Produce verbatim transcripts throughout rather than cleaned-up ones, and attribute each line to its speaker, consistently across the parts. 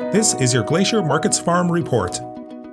Speaker 1: This is your Glacier Markets Farm Report.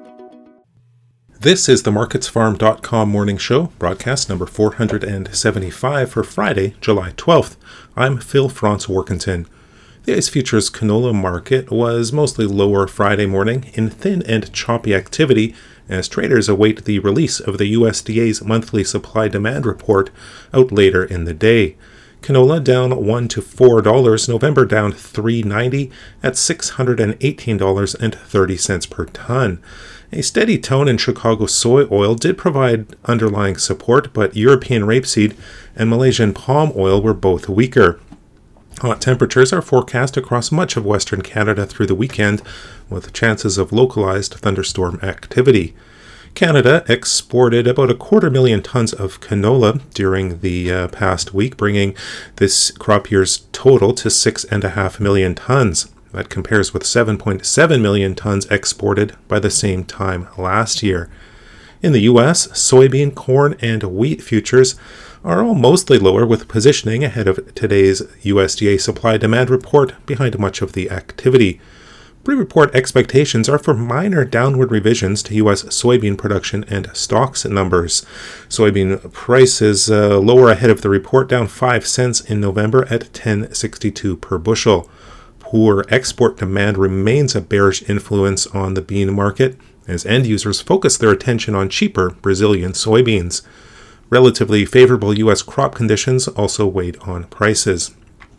Speaker 2: This is the markets farm dot com morning show, broadcast number four hundred seventy-five for Friday, July twelfth. I'm Phil Franz Workington. The ICE Futures canola market was mostly lower Friday morning in thin and choppy activity as traders await the release of the U S D A's monthly supply-demand report out later in the day. Canola down one to four dollars, November down three ninety at six hundred eighteen dollars and thirty cents per ton. A steady tone in Chicago soy oil did provide underlying support, but European rapeseed and Malaysian palm oil were both weaker. Hot temperatures are forecast across much of Western Canada through the weekend, with chances of localized thunderstorm activity. Canada exported about a quarter million tons of canola during the uh, past week, bringing this crop year's total to six point five million tons. That compares with seven point seven million tons exported by the same time last year. In the U S, soybean, corn, and wheat futures are all mostly lower, with positioning ahead of today's U S D A supply-demand report behind much of the activity. Pre-report expectations are for minor downward revisions to U S soybean production and stocks numbers. Soybean prices uh, lower ahead of the report, down five cents in November at ten sixty-two per bushel. Poor export demand remains a bearish influence on the bean market as end users focus their attention on cheaper Brazilian soybeans. Relatively favorable U S crop conditions also weighed on prices.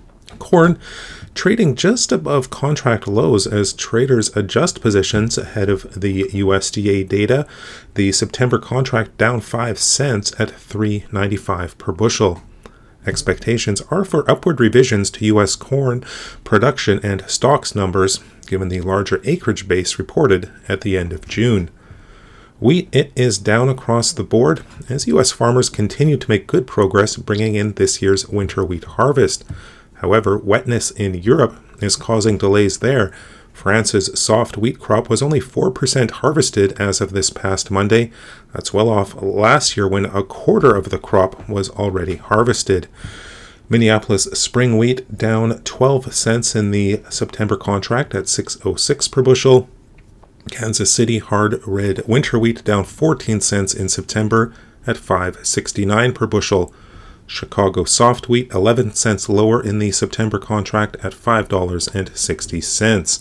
Speaker 2: Corn trading just above contract lows as traders adjust positions ahead of the U S D A data. The September contract down five cents at three ninety-five per bushel. Expectations are for upward revisions to U S corn production and stocks numbers, given the larger acreage base reported at the end of June. Wheat, it is down across the board as U S farmers continue to make good progress bringing in this year's winter wheat harvest. However, wetness in Europe is causing delays there. France's soft wheat crop was only four percent harvested as of this past Monday. That's well off last year when a quarter of the crop was already harvested. Minneapolis spring wheat down twelve cents in the September contract at six oh six per bushel. Kansas City hard red winter wheat down fourteen cents in September at five sixty-nine per bushel. Chicago soft wheat eleven cents lower in the September contract at five dollars and sixty cents.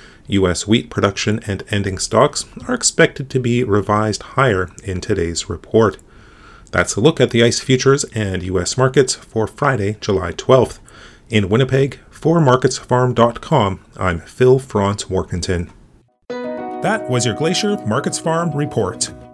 Speaker 2: U S wheat production and ending stocks are expected to be revised higher in today's report. That's a look at the ICE futures and U S markets for Friday, July twelfth. In Winnipeg, for markets farm dot com, I'm Phil Franz Workington.
Speaker 1: That was your Glacier Markets Farm Report.